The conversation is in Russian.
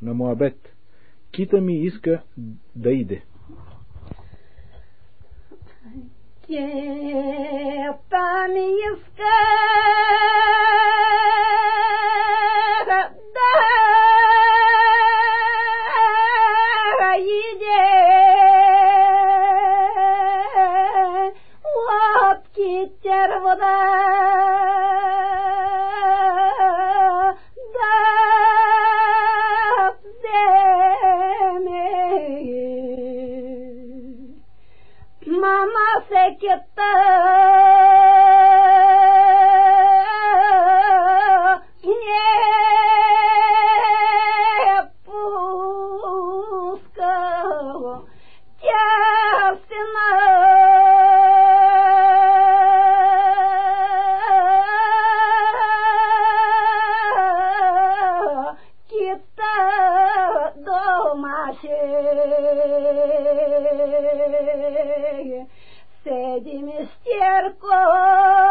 на Моабет. Кита ми иска да иде. Кита ми иска да иде, лодки тервода mama se ketta не пускала тясна кита домаше седи мистерко